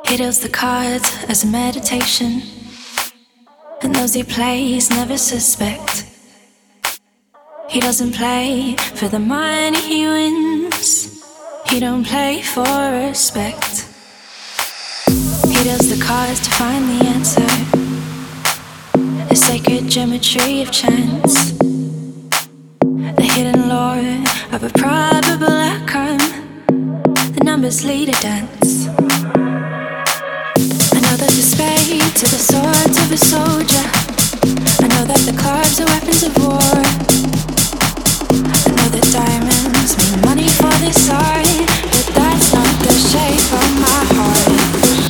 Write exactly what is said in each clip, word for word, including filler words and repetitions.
He deals the cards as a meditation, and those he plays never suspect. He doesn't play for the money he wins. He don't play for respect. He deals the cards to find the answer, the sacred geometry of chance, the hidden lore of a probable outcome. The numbers lead a dance. I know there's a spade to the swords of a soldier. I know that the clubs are weapons of war. I know that diamonds mean money for this art, but that's not the shape of my heart.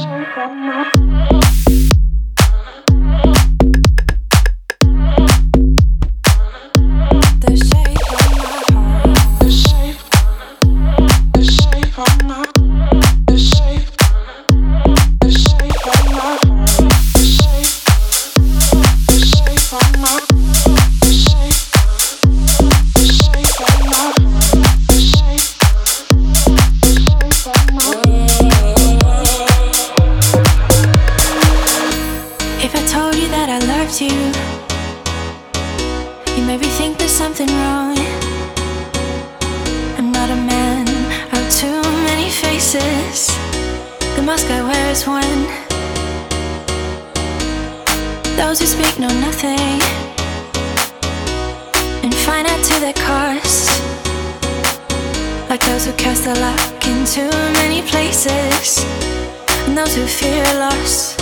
The shape of my heart. The shape, the shape of my, the shape, the shape of my heart. The shape, the shape of my, the shape, the shape of my heart. The shape, the shape of my heart. If I told you that I loved you, you maybe think there's something wrong. I'm not a man of too many faces. The mask I wear is one. Those who speak know nothing and find out to their cost, like those who cast their luck in too many places, and those who fear loss.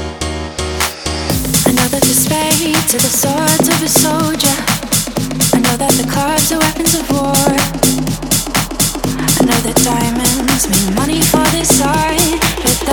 I know that the spade to the swords of a soldier. I know that the clubs are weapons of war. I know that diamonds mean money for this art, but